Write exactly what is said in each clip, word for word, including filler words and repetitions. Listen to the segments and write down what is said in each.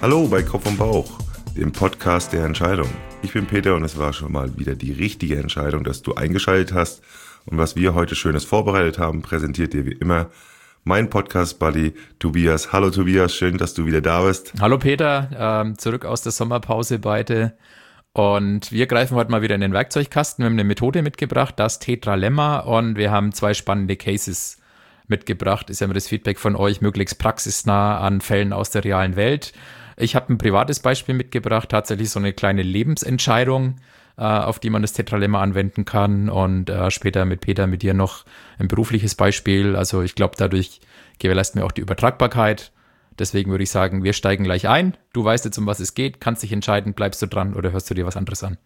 Hallo bei Kopf und Bauch, dem Podcast der Entscheidung. Ich bin Peter und es war schon mal wieder die richtige Entscheidung, dass du eingeschaltet hast. Und was wir heute Schönes vorbereitet haben, präsentiert dir wie immer mein Podcast-Buddy Tobias. Hallo Tobias, schön, dass du wieder da bist. Hallo Peter, ähm, zurück aus der Sommerpause beide. Und wir greifen heute mal wieder in den Werkzeugkasten. Wir haben eine Methode mitgebracht, das Tetralemma. Und wir haben zwei spannende Cases mitgebracht. Ist ja immer das Feedback von euch, möglichst praxisnah an Fällen aus der realen Welt. Ich habe ein privates Beispiel mitgebracht, tatsächlich so eine kleine Lebensentscheidung, äh, auf die man das Tetralemma anwenden kann. Und äh, später mit Peter, mit dir noch ein berufliches Beispiel. Also ich glaube, dadurch gewährleisten wir auch die Übertragbarkeit. Deswegen würde ich sagen, wir steigen gleich ein. Du weißt jetzt, um was es geht, kannst dich entscheiden, bleibst du dran oder hörst du dir was anderes an?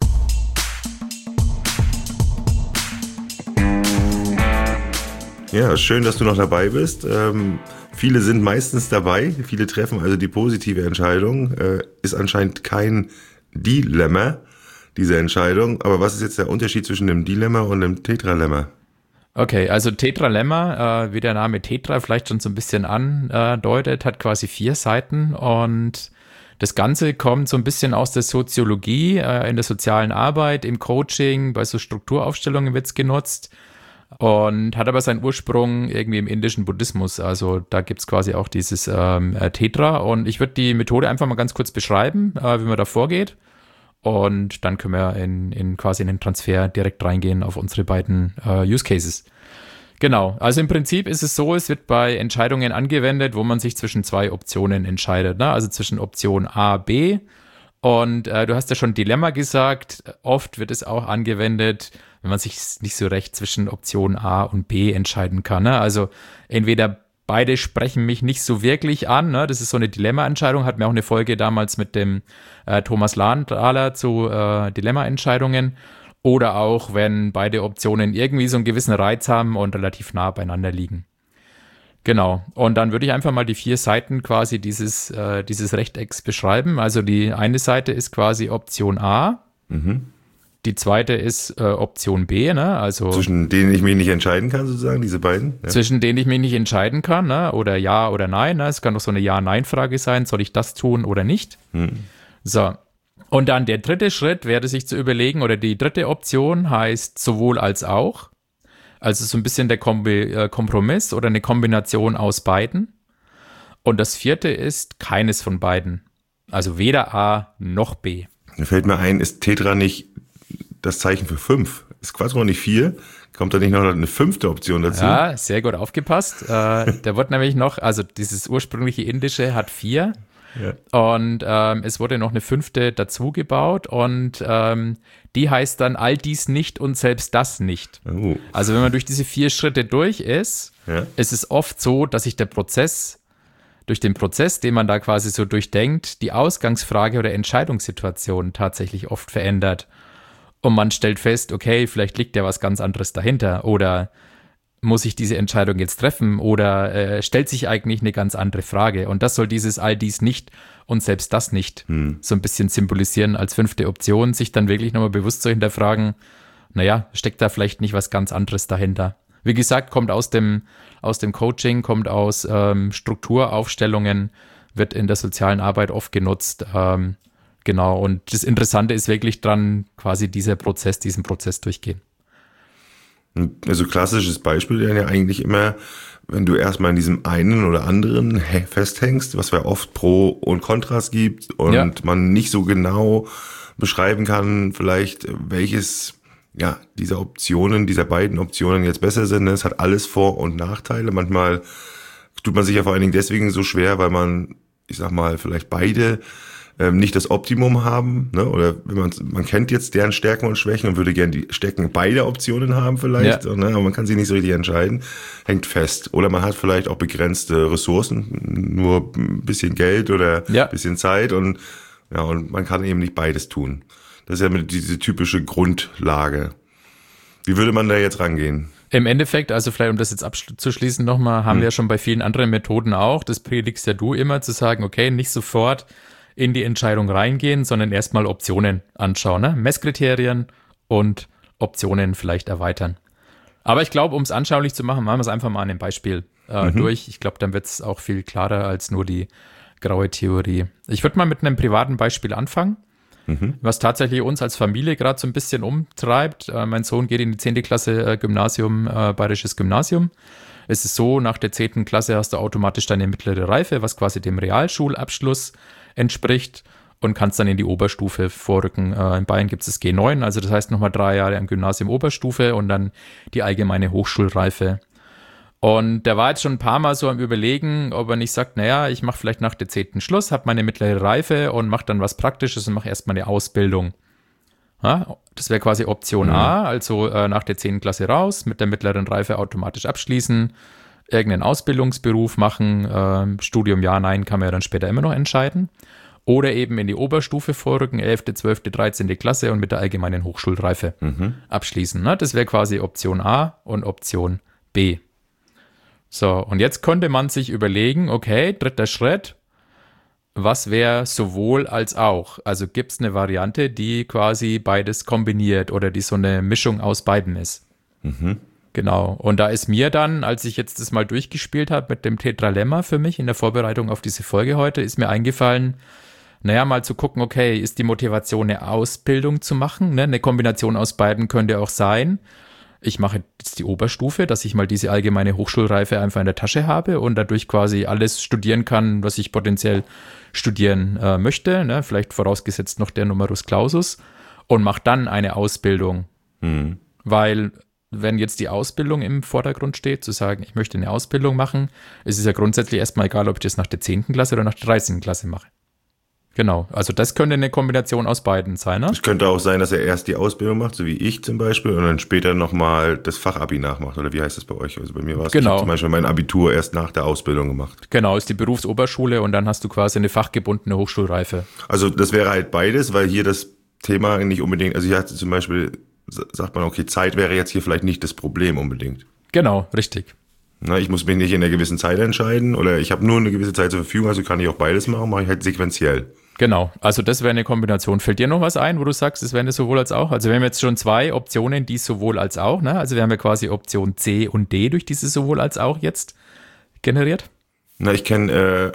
Ja, schön, dass du noch dabei bist. Ähm, viele sind meistens dabei, viele treffen also die positive Entscheidung. Äh, ist anscheinend kein Dilemma, diese Entscheidung. Aber was ist jetzt der Unterschied zwischen dem Dilemma und dem Tetralemma? Okay, also Tetralemma, äh, wie der Name Tetra vielleicht schon so ein bisschen andeutet, hat quasi vier Seiten und das Ganze kommt so ein bisschen aus der Soziologie, äh, in der sozialen Arbeit, im Coaching, bei so Strukturaufstellungen wird's genutzt und hat aber seinen Ursprung irgendwie im indischen Buddhismus. Also da gibt's quasi auch dieses ähm, Tetra und ich würde die Methode einfach mal ganz kurz beschreiben, äh, wie man da vorgeht. Und dann können wir in, in quasi in den Transfer direkt reingehen auf unsere beiden äh, Use Cases. Genau, also im Prinzip ist es so, es wird bei Entscheidungen angewendet, wo man sich zwischen zwei Optionen entscheidet, ne? Also zwischen Option A, B. Und äh, du hast ja schon Dilemma gesagt, oft wird es auch angewendet, wenn man sich nicht so recht zwischen Option A und B entscheiden kann, ne? Also entweder beide sprechen mich nicht so wirklich an, ne? Das ist so eine Dilemma-Entscheidung, hat mir auch eine Folge damals mit dem äh, Thomas Lahnthaler zu äh, Dilemma-Entscheidungen. Oder auch, wenn beide Optionen irgendwie so einen gewissen Reiz haben und relativ nah beieinander liegen. Genau. Und dann würde ich einfach mal die vier Seiten quasi dieses, äh, dieses Rechtecks beschreiben. Also die eine Seite ist quasi Option A. Mhm. Die zweite ist äh, Option B, ne? Also zwischen denen ich mich nicht entscheiden kann, sozusagen, diese beiden? Ja. Zwischen denen ich mich nicht entscheiden kann, ne? Oder ja oder nein, ne? Es kann doch so eine Ja-Nein-Frage sein, soll ich das tun oder nicht? Hm. So. Und dann der dritte Schritt wäre sich zu überlegen, oder die dritte Option heißt sowohl als auch. Also so ein bisschen der Kombi- äh, Kompromiss oder eine Kombination aus beiden. Und das vierte ist keines von beiden. Also weder A noch B. Da fällt mir ein, ist Tetra nicht das Zeichen für fünf? Ist Quattro nicht vier? Kommt da nicht noch eine fünfte Option dazu? Ja, sehr gut aufgepasst. äh, da wird nämlich noch, also dieses ursprüngliche Indische hat vier. Ja. Und ähm, es wurde noch eine fünfte dazu gebaut und ähm, die heißt dann all dies nicht und selbst das nicht. Oh. Also wenn man durch diese vier Schritte durch ist, ja. ist es oft so, dass sich der Prozess, durch den Prozess, den man da quasi so durchdenkt, die Ausgangsfrage oder Entscheidungssituation tatsächlich oft verändert. Und man stellt fest, okay, vielleicht liegt ja was ganz anderes dahinter oder muss ich diese Entscheidung jetzt treffen oder äh, stellt sich eigentlich eine ganz andere Frage? Und das soll dieses all dies nicht und selbst das nicht hm. so ein bisschen symbolisieren als fünfte Option, sich dann wirklich nochmal bewusst zu hinterfragen, naja, steckt da vielleicht nicht was ganz anderes dahinter? Wie gesagt, kommt aus dem, aus dem Coaching, kommt aus ähm, Strukturaufstellungen, wird in der sozialen Arbeit oft genutzt. Ähm, genau, und das Interessante ist wirklich dran, quasi dieser Prozess, diesen Prozess durchgehen. Also klassisches Beispiel wäre ja eigentlich immer, wenn du erstmal in diesem einen oder anderen festhängst, was ja oft Pro und Kontras gibt und ja. man nicht so genau beschreiben kann, vielleicht welches ja dieser Optionen, dieser beiden Optionen jetzt besser sind. Es hat alles Vor- und Nachteile. Manchmal tut man sich ja vor allen Dingen deswegen so schwer, weil man, ich sag mal, vielleicht beide ähm, nicht das Optimum haben, ne? Oder wenn man man kennt jetzt deren Stärken und Schwächen und würde gerne die Stärken beider Optionen haben vielleicht, ja. ne? Aber man kann sich nicht so richtig entscheiden, hängt fest. Oder man hat vielleicht auch begrenzte Ressourcen, nur ein bisschen Geld oder ja. ein bisschen Zeit und ja und man kann eben nicht beides tun. Das ist ja diese typische Grundlage. Wie würde man da jetzt rangehen? Im Endeffekt, also vielleicht um das jetzt abzuschließen nochmal, haben hm. wir ja schon bei vielen anderen Methoden auch, das predigst ja du immer, zu sagen, okay, nicht sofort in die Entscheidung reingehen, sondern erstmal Optionen anschauen, ne? Messkriterien und Optionen vielleicht erweitern. Aber ich glaube, um es anschaulich zu machen, machen wir es einfach mal an dem Beispiel äh, mhm. durch. Ich glaube, dann wird es auch viel klarer als nur die graue Theorie. Ich würde mal mit einem privaten Beispiel anfangen, mhm. was tatsächlich uns als Familie gerade so ein bisschen umtreibt. Äh, mein Sohn geht in die zehnte Klasse äh, Gymnasium, äh, Bayerisches Gymnasium. Es ist so, nach der zehnten Klasse hast du automatisch deine mittlere Reife, was quasi dem Realschulabschluss entspricht und kannst dann in die Oberstufe vorrücken. Äh, in Bayern gibt es das G neun, also das heißt nochmal drei Jahre am Gymnasium Oberstufe und dann die allgemeine Hochschulreife. Und der war jetzt schon ein paar Mal so am Überlegen, ob er nicht sagt, naja, ich mache vielleicht nach der zehnten Schluss, habe meine mittlere Reife und mache dann was Praktisches und mache erstmal eine Ausbildung. Ja, das wäre quasi Option mhm. A, also äh, nach der zehnten Klasse raus, mit der mittleren Reife automatisch abschließen, irgendeinen Ausbildungsberuf machen, äh, Studium ja, nein, kann man ja dann später immer noch entscheiden. Oder eben in die Oberstufe vorrücken, elfte, zwölfte, dreizehnte Klasse und mit der allgemeinen Hochschulreife mhm. abschließen. Ne? Das wäre quasi Option A und Option B. So, und jetzt konnte man sich überlegen, okay, dritter Schritt, was wäre sowohl als auch? Also gibt es eine Variante, die quasi beides kombiniert oder die so eine Mischung aus beiden ist. Mhm. Genau, und da ist mir dann, als ich jetzt das mal durchgespielt habe mit dem Tetralemma für mich in der Vorbereitung auf diese Folge heute, ist mir eingefallen, naja, mal zu gucken, okay, ist die Motivation eine Ausbildung zu machen? Ne? Eine Kombination aus beiden könnte auch sein. Ich mache jetzt die Oberstufe, dass ich mal diese allgemeine Hochschulreife einfach in der Tasche habe und dadurch quasi alles studieren kann, was ich potenziell studieren äh, möchte, ne? Vielleicht vorausgesetzt noch der Numerus Clausus und mache dann eine Ausbildung. Mhm. Weil wenn jetzt die Ausbildung im Vordergrund steht, zu sagen, ich möchte eine Ausbildung machen, es ist ja grundsätzlich erstmal egal, ob ich das nach der zehnten Klasse oder nach der dreizehnten Klasse mache. Genau, also das könnte eine Kombination aus beiden sein, ne? Es könnte auch sein, dass er erst die Ausbildung macht, so wie ich zum Beispiel, und dann später nochmal das Fachabi nachmacht, oder wie heißt das bei euch? Also bei mir war es, genau. Ich habe zum Beispiel mein Abitur erst nach der Ausbildung gemacht. Genau, ist die Berufsoberschule und dann hast du quasi eine fachgebundene Hochschulreife. Also das wäre halt beides, weil hier das Thema nicht unbedingt, also hier hat zum Beispiel, sagt man, okay, Zeit wäre jetzt hier vielleicht nicht das Problem unbedingt. Genau, richtig. Na, ich muss mich nicht in einer gewissen Zeit entscheiden oder ich habe nur eine gewisse Zeit zur Verfügung, also kann ich auch beides machen, mache ich halt sequenziell. Genau, also das wäre eine Kombination. Fällt dir noch was ein, wo du sagst, es wäre eine sowohl als auch? Also wir haben jetzt schon zwei Optionen, die sowohl als auch, ne? Also wir haben ja quasi Option C und D durch diese sowohl als auch jetzt generiert. Na, ich kenne äh,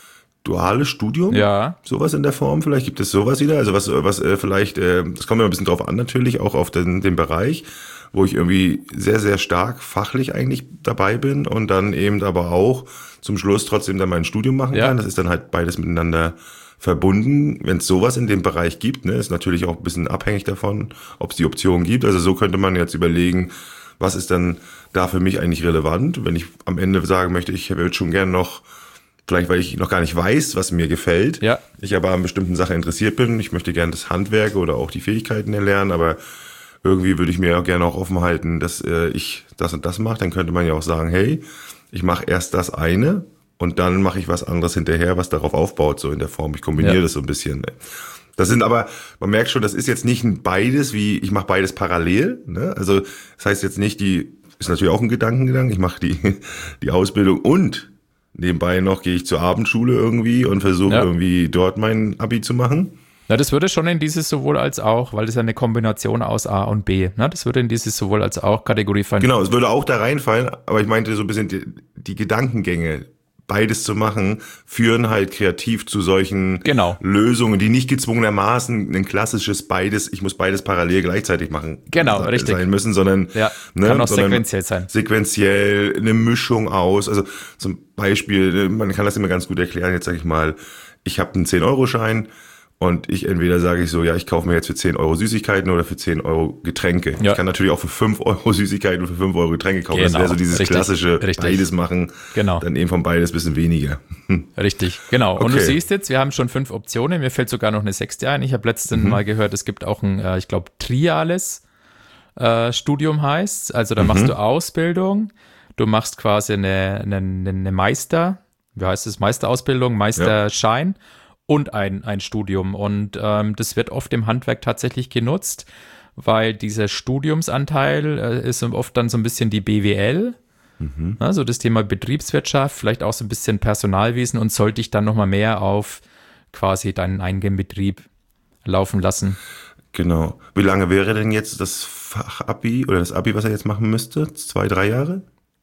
duales Studium, ja. Sowas in der Form, vielleicht gibt es sowas wieder, also was, was äh, vielleicht, äh, das kommt immer ein bisschen drauf an natürlich, auch auf den, den Bereich, wo ich irgendwie sehr, sehr stark fachlich eigentlich dabei bin und dann eben aber auch zum Schluss trotzdem dann mein Studium machen ja. kann. Das ist dann halt beides miteinander verbunden. Wenn es sowas in dem Bereich gibt, ne, ist natürlich auch ein bisschen abhängig davon, ob es die Option gibt. Also so könnte man jetzt überlegen, was ist dann da für mich eigentlich relevant, wenn ich am Ende sagen möchte, ich würde schon gern noch, vielleicht weil ich noch gar nicht weiß, was mir gefällt, ja. ich aber an bestimmten Sachen interessiert bin, ich möchte gern das Handwerk oder auch die Fähigkeiten erlernen, aber irgendwie würde ich mir auch gerne auch offen halten, dass äh, ich das und das mache, dann könnte man ja auch sagen, hey, ich mache erst das eine und dann mache ich was anderes hinterher, was darauf aufbaut, so in der Form. Ich kombiniere ja. das so ein bisschen. Das sind aber, man merkt schon, das ist jetzt nicht ein beides, wie ich mache beides parallel. Ne? Also das heißt jetzt nicht, die ist natürlich auch ein Gedankengang, ich mache die, die Ausbildung und nebenbei noch gehe ich zur Abendschule irgendwie und versuche ja. irgendwie dort mein Abi zu machen. Na, das würde schon in dieses sowohl als auch, weil das ja eine Kombination aus A und B, ne? Das würde in dieses sowohl als auch Kategorie fallen. Genau, es würde auch da reinfallen, aber ich meinte so ein bisschen die, die Gedankengänge, beides zu machen, führen halt kreativ zu solchen genau. Lösungen, die nicht gezwungenermaßen ein klassisches beides, ich muss beides parallel gleichzeitig machen genau, sein richtig. müssen, sondern, ja, ne, kann auch sondern sequenziell sein. Sequenziell, eine Mischung aus, also zum Beispiel, man kann das immer ganz gut erklären, jetzt sage ich mal, ich habe einen zehn-Euro-Schein und ich entweder sage ich so, ja, ich kaufe mir jetzt für zehn Euro Süßigkeiten oder für zehn Euro Getränke. Ja. Ich kann natürlich auch für fünf Euro Süßigkeiten und für fünf Euro Getränke kaufen. Genau. Das wäre so dieses richtig, klassische richtig. Beides machen, genau. dann eben von beides ein bisschen weniger. Richtig, genau. Okay. Und du siehst jetzt, wir haben schon fünf Optionen. Mir fällt sogar noch eine sechste ein. Ich habe letztens mhm. mal gehört, es gibt auch ein, äh, ich glaube, triales äh, Studium heißt. Also da mhm. machst du Ausbildung, du machst quasi eine, eine, eine Meister, wie heißt es, Meisterausbildung, Meisterschein. Ja. Und ein, ein Studium. Und ähm, das wird oft im Handwerk tatsächlich genutzt, weil dieser Studiumsanteil äh, ist oft dann so ein bisschen die B W L, mhm. also das Thema Betriebswirtschaft, vielleicht auch so ein bisschen Personalwesen und sollte ich dann nochmal mehr auf quasi deinen eigenen Betrieb laufen lassen. Genau. Wie lange wäre denn jetzt das Fachabi oder das Abi, was er jetzt machen müsste? Zwei, drei Jahre?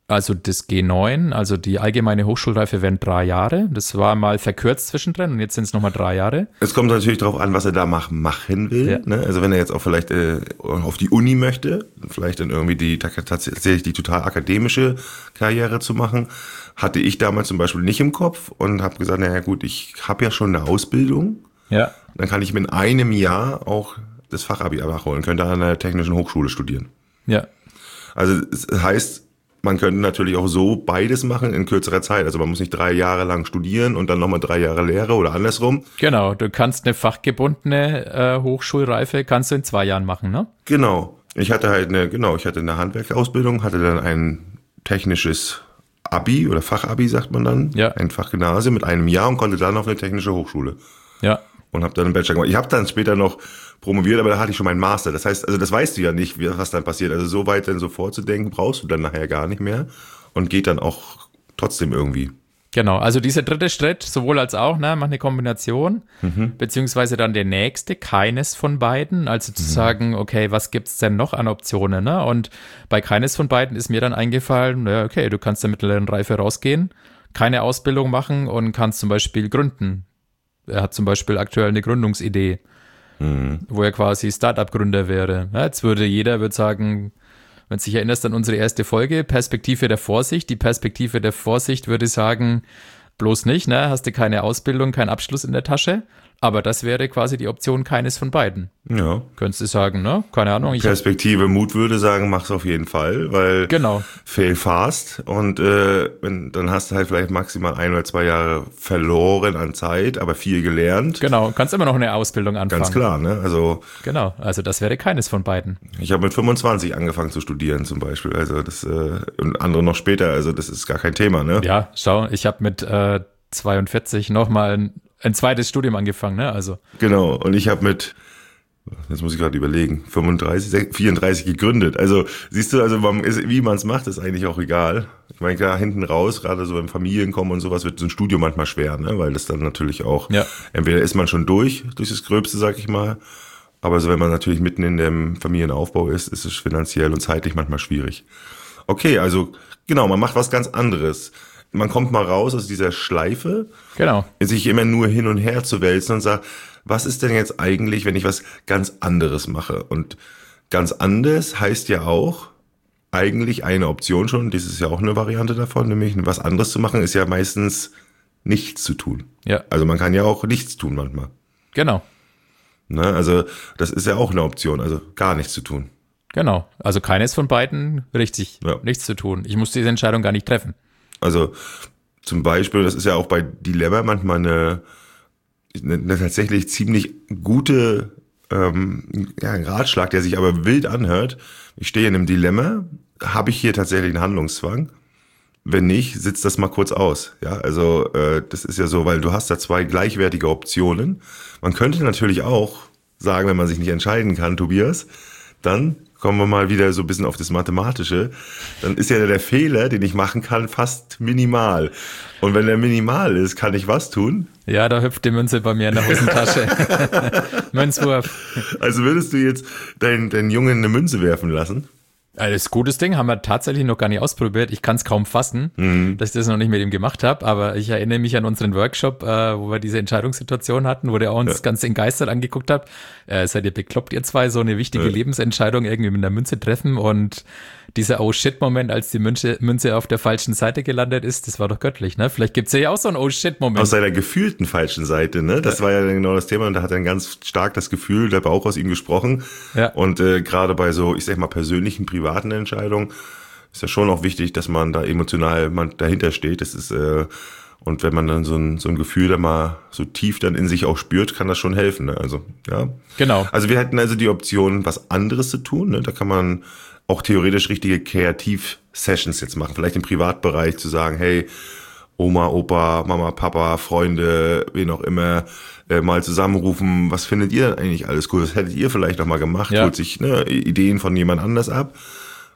Also das G neun, also die allgemeine Hochschulreife wären drei Jahre. Das war mal verkürzt zwischendrin und jetzt sind es nochmal drei Jahre. Es kommt natürlich darauf an, was er da mach, machen will. Ja. Ne? Also wenn er jetzt auch vielleicht äh, auf die Uni möchte, vielleicht dann irgendwie die tatsächlich die total akademische Karriere zu machen, hatte ich damals zum Beispiel nicht im Kopf und habe gesagt, naja gut, ich habe ja schon eine Ausbildung. Ja. Dann kann ich mir in einem Jahr auch das Fachabi nachholen, könnte an einer technischen Hochschule studieren. Ja. Also es heißt, man könnte natürlich auch so beides machen in kürzerer Zeit. Also man muss nicht drei Jahre lang studieren und dann nochmal drei Jahre Lehre oder andersrum. Genau, du kannst eine fachgebundene äh, Hochschulreife, kannst du in zwei Jahren machen, ne? Genau. Ich hatte halt eine, genau, ich hatte eine Handwerksausbildung, hatte dann ein technisches Abi oder Fachabi, sagt man dann. Ja. Ein Fachgymnasium mit einem Jahr und konnte dann auf eine technische Hochschule. Ja. Und habe dann einen Bachelor gemacht. Ich habe dann später noch promoviert, aber da hatte ich schon meinen Master. Das heißt, also das weißt du ja nicht, wie, was dann passiert. Also so weit dann so vorzudenken, brauchst du dann nachher gar nicht mehr und geht dann auch trotzdem irgendwie. Genau, also dieser dritte Schritt, sowohl als auch, ne, mach eine Kombination, mhm. beziehungsweise dann der nächste, keines von beiden, also zu mhm. sagen, okay, was gibt's denn noch an Optionen, ne? Und bei keines von beiden ist mir dann eingefallen, ja, okay, du kannst der mittleren Reife rausgehen, keine Ausbildung machen und kannst zum Beispiel gründen. Er hat zum Beispiel aktuell eine Gründungsidee, mhm. wo er quasi Startup-Gründer wäre. Ja, jetzt würde jeder, würde sagen, wenn du dich erinnerst an unsere erste Folge, Perspektive der Vorsicht. Die Perspektive der Vorsicht würde sagen, bloß nicht, ne? Hast du keine Ausbildung, keinen Abschluss in der Tasche. Aber das wäre quasi die Option keines von beiden. Ja. Könntest du sagen, ne? Keine Ahnung. Ich Perspektive Mut würde sagen, mach's auf jeden Fall, weil genau. fail fast und äh, wenn, dann hast du halt vielleicht maximal ein oder zwei Jahre verloren an Zeit, aber viel gelernt. Genau, kannst immer noch eine Ausbildung anfangen. Ganz klar, ne? Also genau, also das wäre keines von beiden. Ich habe mit fünfundzwanzig angefangen zu studieren zum Beispiel, also das äh, und andere noch später, also das ist gar kein Thema, ne? Ja, schau, ich habe mit äh, zweiundvierzig nochmal ein Ein zweites Studium angefangen, ne? Also. Genau, und ich habe mit, jetzt muss ich gerade überlegen, fünfunddreißig, vierunddreißig gegründet. Also siehst du, also man ist, wie man es macht, ist eigentlich auch egal. Ich meine, klar, hinten raus, gerade so im Familienkommen und sowas, wird so ein Studium manchmal schwer, ne? Weil das dann natürlich auch, ja. entweder ist man schon durch, durch das Gröbste, sag ich mal, aber so wenn man natürlich mitten in dem Familienaufbau ist, ist es finanziell und zeitlich manchmal schwierig. Okay, also genau, man macht was ganz anderes. Man kommt mal raus aus dieser Schleife, genau. sich immer nur hin und her zu wälzen und sagt, was ist denn jetzt eigentlich, wenn ich was ganz anderes mache? Und ganz anders heißt ja auch eigentlich eine Option schon, das ist ja auch eine Variante davon, nämlich was anderes zu machen, ist ja meistens nichts zu tun. Ja. Also man kann ja auch nichts tun manchmal. Genau. Ne, also das ist ja auch eine Option, also gar nichts zu tun. Genau, also keines von beiden richtig, ja. nichts zu tun. Ich muss diese Entscheidung gar nicht treffen. Also zum Beispiel, das ist ja auch bei Dilemma manchmal eine, eine, eine tatsächlich ziemlich gute ähm, ja, ein Ratschlag, der sich aber wild anhört. Ich stehe in einem Dilemma, habe ich hier tatsächlich einen Handlungszwang? Wenn nicht, sitzt das mal kurz aus. Ja, also äh, das ist ja so, weil du hast da zwei gleichwertige Optionen. Man könnte natürlich auch sagen, wenn man sich nicht entscheiden kann, Tobias, dann kommen wir mal wieder so ein bisschen auf das Mathematische, dann ist ja der Fehler, den ich machen kann, fast minimal. Und wenn der minimal ist, kann ich was tun? Ja, da hüpft die Münze bei mir in der Hosentasche. Münzwurf. Also würdest du jetzt deinen, deinen Jungen eine Münze werfen lassen? Das ist ein gutes Ding, haben wir tatsächlich noch gar nicht ausprobiert. Ich kann es kaum fassen, mhm. dass ich das noch nicht mit ihm gemacht habe, aber ich erinnere mich an unseren Workshop, äh, wo wir diese Entscheidungssituation hatten, wo der uns ja. ganz entgeistert angeguckt hat. Äh, seid ihr bekloppt, ihr zwei, so eine wichtige ja. Lebensentscheidung irgendwie mit einer Münze treffen, und dieser Oh-Shit-Moment, als die Münze, Münze auf der falschen Seite gelandet ist, das war doch göttlich, ne? Vielleicht gibt's ja auch so einen Oh-Shit-Moment. Aus seiner gefühlten falschen Seite, ne? Das war ja genau das Thema, und da hat er ganz stark das Gefühl, der Bauch aus ihm gesprochen. Ja. Und äh, gerade bei so, ich sag mal, persönlichen, privaten Entscheidungen ist ja schon auch wichtig, dass man da emotional man dahinter steht. Das ist, äh, und wenn man dann so ein, so ein Gefühl da mal so tief dann in sich auch spürt, kann das schon helfen, ne? Also, ja. Genau. Also wir hätten also die Option, was anderes zu tun, ne? Da kann man auch theoretisch richtige Kreativ-Sessions jetzt machen. Vielleicht im Privatbereich zu sagen, hey, Oma, Opa, Mama, Papa, Freunde, wen auch immer, äh, mal zusammenrufen, was findet ihr denn eigentlich alles cool? Was hättet ihr vielleicht noch mal gemacht? Ja. Holt sich ne, Ideen von jemand anders ab.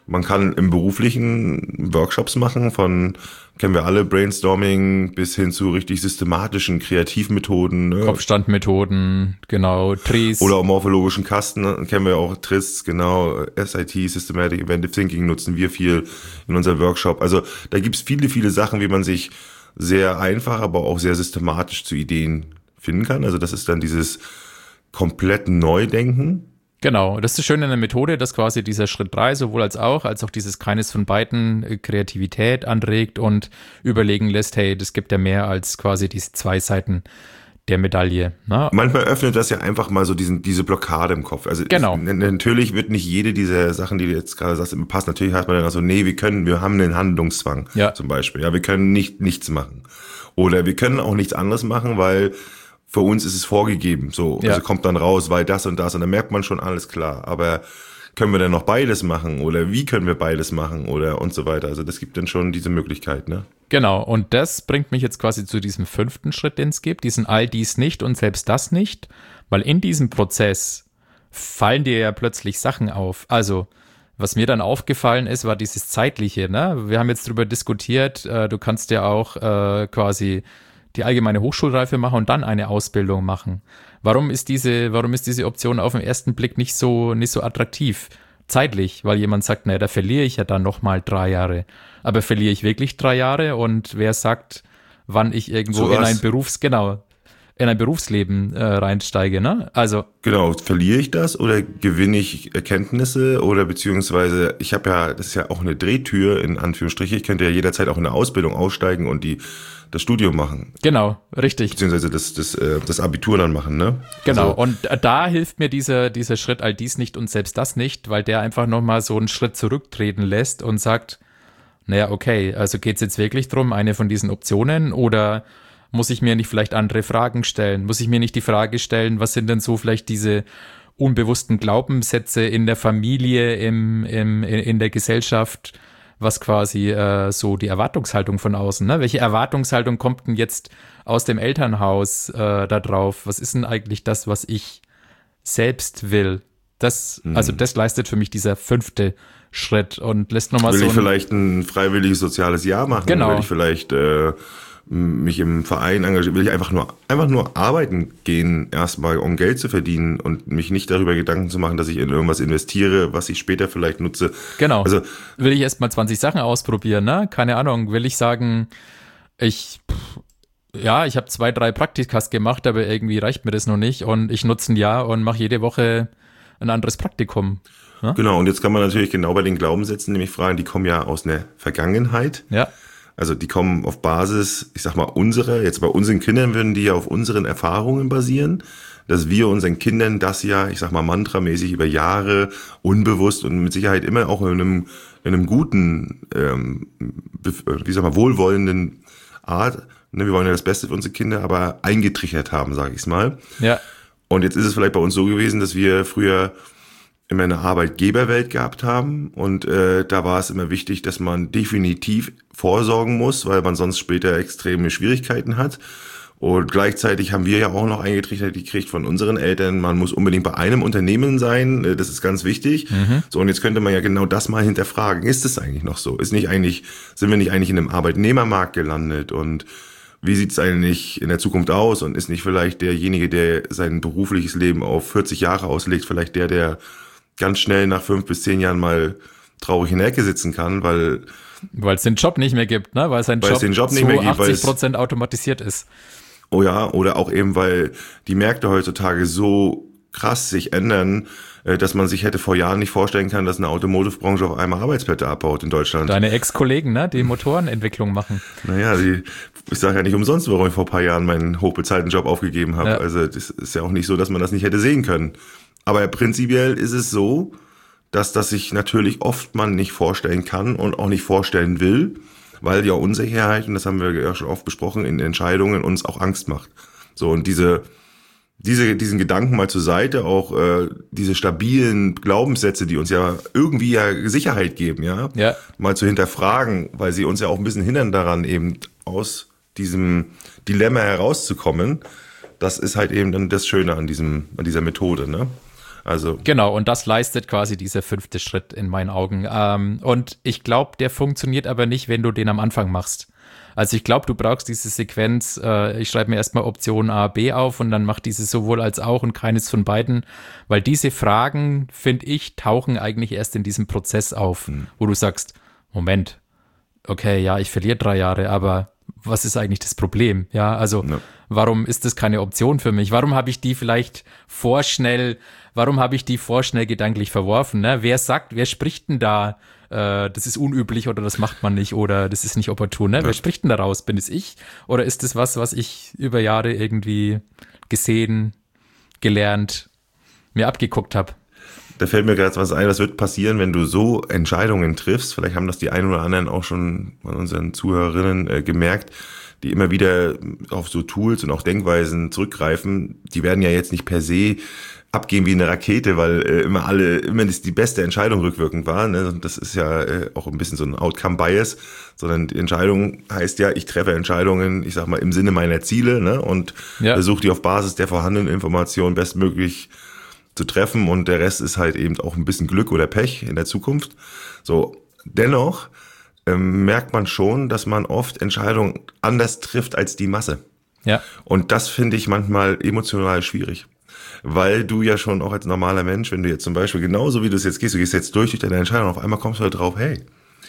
Man kann im Beruflichen Workshops machen, von, kennen wir alle, Brainstorming bis hin zu richtig systematischen Kreativmethoden. Ne? Kopfstandmethoden, genau, T R I S. Oder auch morphologischen Kasten, kennen wir auch, T R I S, genau, S I T, Systematic Inventive Thinking, nutzen wir viel in unserem Workshop. Also da gibt's viele, viele Sachen, wie man sich sehr einfach, aber auch sehr systematisch zu Ideen finden kann. Also das ist dann dieses komplett Neudenken. Genau, das ist das Schöne in der Methode, dass quasi dieser Schritt drei sowohl als auch, als auch dieses keines von beiden äh, Kreativität anregt und überlegen lässt, hey, das gibt ja mehr als quasi diese zwei Seiten der Medaille. Ne? Manchmal öffnet das ja einfach mal so diesen, diese Blockade im Kopf. Also genau. Es, natürlich wird nicht jede dieser Sachen, die du jetzt gerade sagst, immer passen. Natürlich hat man dann auch so, nee, wir können, wir haben einen Handlungszwang ja. zum Beispiel. Ja, wir können nicht nichts machen. Oder wir können auch nichts anderes machen, weil für uns ist es vorgegeben. So, ja. also kommt dann raus, weil das und das. Und dann merkt man schon, alles klar. Aber können wir denn noch beides machen? Oder wie können wir beides machen? Oder und so weiter. Also das gibt dann schon diese Möglichkeit, ne? Genau. Und das bringt mich jetzt quasi zu diesem fünften Schritt, den es gibt. Diesen all dies nicht und selbst das nicht. Weil in diesem Prozess fallen dir ja plötzlich Sachen auf. Also, was mir dann aufgefallen ist, war dieses Zeitliche, ne? Wir haben jetzt drüber diskutiert, äh, du kannst ja auch äh, quasi die allgemeine Hochschulreife machen und dann eine Ausbildung machen. Warum ist diese, warum ist diese Option auf den ersten Blick nicht so, nicht so attraktiv? Zeitlich, weil jemand sagt, naja, da verliere ich ja dann nochmal drei Jahre. Aber verliere ich wirklich drei Jahre? Und wer sagt, wann ich irgendwo so in ein Berufs, genau, in ein Berufsleben äh, reinsteige, ne? Also. Genau, verliere ich das oder gewinne ich Erkenntnisse oder beziehungsweise, ich habe ja, das ist ja auch eine Drehtür in Anführungsstrichen, ich könnte ja jederzeit auch in eine Ausbildung aussteigen und die das Studium machen. Genau, richtig. Beziehungsweise das, das, das Abitur dann machen, ne? Genau, also, und da hilft mir dieser, dieser Schritt all dies nicht und selbst das nicht, weil der einfach nochmal so einen Schritt zurücktreten lässt und sagt, naja, okay, also geht's jetzt wirklich drum, eine von diesen Optionen oder muss ich mir nicht vielleicht andere Fragen stellen? Muss ich mir nicht die Frage stellen, was sind denn so vielleicht diese unbewussten Glaubenssätze in der Familie, im, im, in der Gesellschaft, was quasi äh, so die Erwartungshaltung von außen, ne? Welche Erwartungshaltung kommt denn jetzt aus dem Elternhaus äh, da drauf? Was ist denn eigentlich das, was ich selbst will? Das, mhm. Also das leistet für mich dieser fünfte Schritt und lässt nochmal so. Will ich vielleicht ein freiwilliges soziales Jahr machen? Genau. Will ich vielleicht äh, mich im Verein engagieren? Will ich einfach nur einfach nur arbeiten gehen, erstmal um Geld zu verdienen und mich nicht darüber Gedanken zu machen, dass ich in irgendwas investiere, was ich später vielleicht nutze? Genau. Also will ich erstmal zwanzig Sachen ausprobieren, ne? Keine Ahnung. Will ich sagen, ich ja, ich habe zwei, drei Praktikas gemacht, aber irgendwie reicht mir das noch nicht und ich nutze ein Jahr und mache jede Woche ein anderes Praktikum. Ne? Genau, und jetzt kann man natürlich genau bei den Glaubenssätzen nämlich fragen, die kommen ja aus einer Vergangenheit. Ja. Also die kommen auf Basis, ich sag mal, unserer, jetzt bei unseren Kindern würden die ja auf unseren Erfahrungen basieren, dass wir unseren Kindern das ja, ich sag mal, mantramäßig über Jahre unbewusst und mit Sicherheit immer auch in einem, in einem guten, ähm, wie sag mal, wohlwollenden Art, ne, wir wollen ja das Beste für unsere Kinder, aber eingetrichtert haben, sage ich's mal. Ja. Und jetzt ist es vielleicht bei uns so gewesen, dass wir früher immer eine Arbeitgeberwelt gehabt haben und äh, da war es immer wichtig, dass man definitiv vorsorgen muss, weil man sonst später extreme Schwierigkeiten hat. Und gleichzeitig haben wir ja auch noch eingetrichtert gekriegt von unseren Eltern, man muss unbedingt bei einem Unternehmen sein, das ist ganz wichtig. Mhm. So, und jetzt könnte man ja genau das mal hinterfragen. Ist es eigentlich noch so? Ist nicht eigentlich, sind wir nicht eigentlich in einem Arbeitnehmermarkt gelandet? Und wie sieht es eigentlich in der Zukunft aus? Und ist nicht vielleicht derjenige, der sein berufliches Leben auf vierzig Jahre auslegt, vielleicht der, der ganz schnell nach fünf bis zehn Jahren mal traurig in der Ecke sitzen kann, weil weil es den Job nicht mehr gibt, ne? Weil sein weil Job, es den Job nicht zu mehr gibt, achtzig Prozent automatisiert ist. Oh ja, oder auch eben, weil die Märkte heutzutage so krass sich ändern, dass man sich hätte vor Jahren nicht vorstellen können, dass eine Automotive-Branche auf einmal Arbeitsplätze abbaut in Deutschland. Deine Ex-Kollegen, ne, die Motorenentwicklung machen. Naja, die, ich sage ja nicht umsonst, warum ich vor ein paar Jahren meinen hochbezahlten Job aufgegeben habe. Ja. Also das ist ja auch nicht so, dass man das nicht hätte sehen können. Aber prinzipiell ist es so, dass das sich natürlich oft man nicht vorstellen kann und auch nicht vorstellen will, weil ja Unsicherheit, und das haben wir ja schon oft besprochen, in Entscheidungen uns auch Angst macht. So, und diese diese diesen Gedanken mal zur Seite, auch äh, diese stabilen Glaubenssätze, die uns ja irgendwie ja Sicherheit geben, ja, ja, mal zu hinterfragen, weil sie uns ja auch ein bisschen hindern daran, eben aus diesem Dilemma herauszukommen. Das ist halt eben dann das Schöne an diesem an dieser Methode, ne? Also genau, und das leistet quasi dieser fünfte Schritt in meinen Augen. Ähm, und ich glaube, der funktioniert aber nicht, wenn du den am Anfang machst. Also ich glaube, du brauchst diese Sequenz, äh, ich schreibe mir erstmal Option A, B auf und dann mach diese sowohl als auch und keines von beiden, weil diese Fragen, finde ich, tauchen eigentlich erst in diesem Prozess auf, mhm. wo du sagst, Moment, okay, ja, ich verliere drei Jahre, aber was ist eigentlich das Problem? Ja, also ja. warum ist das keine Option für mich? Warum habe ich die vielleicht vorschnell, warum habe ich die vorschnell gedanklich verworfen? Ne? Wer sagt, wer spricht denn da, äh, das ist unüblich oder das macht man nicht oder das ist nicht opportun? Ne? Ja. Wer spricht denn da raus? Bin es ich oder ist das was, was ich über Jahre irgendwie gesehen, gelernt, mir abgeguckt habe? Da fällt mir gerade was ein, was wird passieren, wenn du so Entscheidungen triffst. Vielleicht haben das die einen oder anderen auch schon von unseren Zuhörerinnen äh, gemerkt, die immer wieder auf so Tools und auch Denkweisen zurückgreifen. Die werden ja jetzt nicht per se abgehen wie eine Rakete, weil äh, immer alle, immer die beste Entscheidung rückwirkend war. Ne? Das ist ja äh, auch ein bisschen so ein Outcome-Bias, sondern die Entscheidung heißt ja, ich treffe Entscheidungen, ich sag mal, im Sinne meiner Ziele, ne? Und ja. versuche die auf Basis der vorhandenen Informationen bestmöglich zu treffen und der Rest ist halt eben auch ein bisschen Glück oder Pech in der Zukunft. So, dennoch ähm, merkt man schon, dass man oft Entscheidungen anders trifft als die Masse. Ja. Und das finde ich manchmal emotional schwierig. Weil du ja schon auch als normaler Mensch, wenn du jetzt zum Beispiel genauso wie du es jetzt gehst, du gehst jetzt durch durch deine Entscheidung, auf einmal kommst du halt drauf, hey,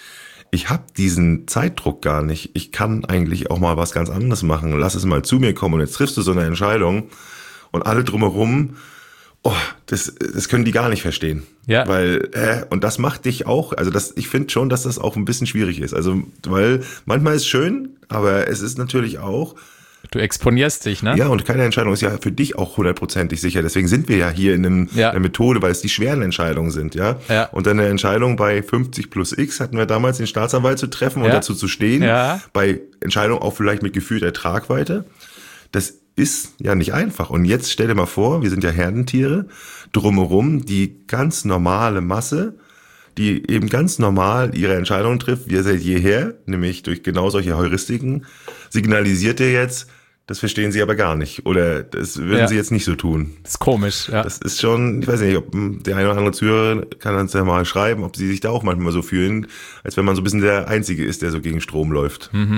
ich habe diesen Zeitdruck gar nicht. Ich kann eigentlich auch mal was ganz anderes machen. Lass es mal zu mir kommen und jetzt triffst du so eine Entscheidung und alle drumherum, oh, das, das können die gar nicht verstehen. Ja. Weil, äh, und das macht dich auch, also das, ich finde schon, dass das auch ein bisschen schwierig ist. Also, weil manchmal ist es schön, aber es ist natürlich auch. Du exponierst dich, ne? Ja, und keine Entscheidung ist ja für dich auch hundertprozentig sicher. Deswegen sind wir ja hier in einem, ja. einer Methode, weil es die schweren Entscheidungen sind, ja. ja. Und dann eine Entscheidung bei fünfzig plus X hatten wir damals den Staatsanwalt zu treffen und ja. dazu zu stehen. Ja. Bei Entscheidungen auch vielleicht mit gefühlter Tragweite. Das ist ja nicht einfach. Und jetzt stell dir mal vor, wir sind ja Herdentiere, drumherum die ganz normale Masse, die eben ganz normal ihre Entscheidungen trifft, wie seit jeher, nämlich durch genau solche Heuristiken, signalisiert ihr jetzt, das verstehen sie aber gar nicht. Oder das würden ja. sie jetzt nicht so tun. Das ist komisch, ja. Das ist schon, ich weiß nicht, ob der eine oder andere Zuhörer kann uns ja mal schreiben, ob sie sich da auch manchmal so fühlen, als wenn man so ein bisschen der Einzige ist, der so gegen Strom läuft. Mhm.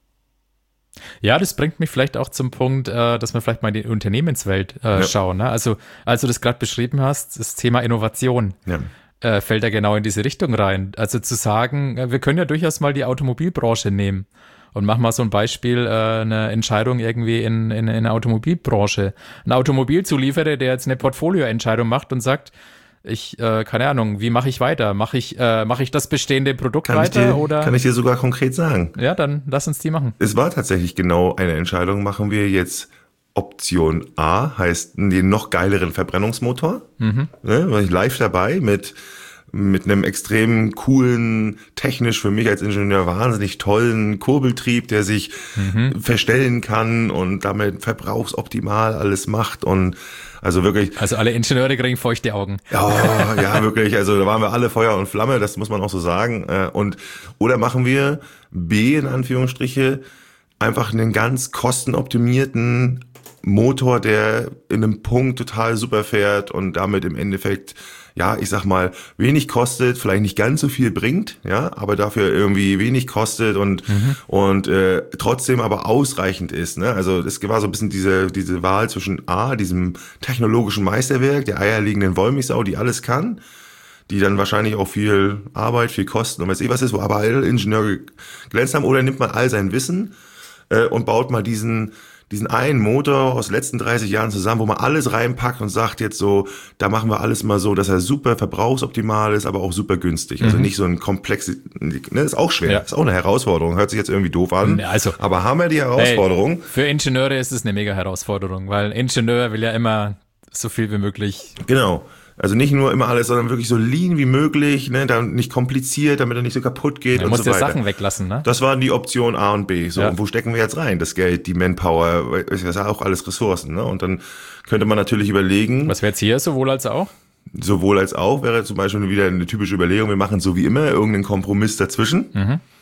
Ja, das bringt mich vielleicht auch zum Punkt, äh, dass wir vielleicht mal in die Unternehmenswelt äh, ja. schauen. Ne? Also, als du das gerade beschrieben hast, das Thema Innovation ja. äh, fällt da genau in diese Richtung rein. Also zu sagen, wir können ja durchaus mal die Automobilbranche nehmen und mach mal so ein Beispiel, äh, eine Entscheidung irgendwie in, in, in der Automobilbranche. Ein Automobilzulieferer, der jetzt eine Portfolioentscheidung macht und sagt, ich, äh, keine Ahnung, wie mache ich weiter? Mache ich, äh, mache ich das bestehende Produkt kann weiter? Ich dir, oder? Kann ich dir sogar konkret sagen. Ja, dann lass uns die machen. Es war tatsächlich genau eine Entscheidung. Machen wir jetzt Option A, heißt den noch geileren Verbrennungsmotor. Mhm. Ne, war ich live dabei mit mit einem extrem coolen, technisch für mich als Ingenieur wahnsinnig tollen Kurbeltrieb, der sich mhm. verstellen kann und damit verbrauchsoptimal alles macht und also wirklich. Also alle Ingenieure kriegen feuchte Augen. Ja, ja, wirklich. Also da waren wir alle Feuer und Flamme, das muss man auch so sagen. Und oder machen wir B in Anführungsstriche einfach einen ganz kostenoptimierten Motor, der in einem Punkt total super fährt und damit im Endeffekt, ja, ich sag mal, wenig kostet, vielleicht nicht ganz so viel bringt, ja, aber dafür irgendwie wenig kostet und mhm. und äh, trotzdem aber ausreichend ist, ne? Also es war so ein bisschen diese diese Wahl zwischen A, diesem technologischen Meisterwerk, der eierlegenden Wollmilchsau, die alles kann, die dann wahrscheinlich auch viel Arbeit, viel Kosten und weiß ich was ist, wo aber alle Ingenieure glänzt haben, oder nimmt man all sein Wissen äh, und baut mal diesen diesen einen Motor aus den letzten dreißig Jahren zusammen, wo man alles reinpackt und sagt jetzt so, da machen wir alles mal so, dass er super verbrauchsoptimal ist, aber auch super günstig. Also mhm. nicht so ein komplexes, ne, ist auch schwer, ja. ist auch eine Herausforderung, hört sich jetzt irgendwie doof an, also, aber haben wir die Herausforderung. Ey, für Ingenieure ist es eine mega Herausforderung, weil Ingenieur will ja immer so viel wie möglich. Genau. Also nicht nur immer alles, sondern wirklich so lean wie möglich, ne, dann nicht kompliziert, damit er nicht so kaputt geht Man und muss so weiter. ja Sachen weglassen, ne? Das waren die Option A und B. So, ja. und wo stecken wir jetzt rein? Das Geld, die Manpower, das ist ja auch alles Ressourcen, ne? Und dann könnte man natürlich überlegen. Was wäre jetzt hier sowohl als auch? Sowohl als auch wäre zum Beispiel wieder eine typische Überlegung, wir machen so wie immer irgendeinen Kompromiss dazwischen. Mhm.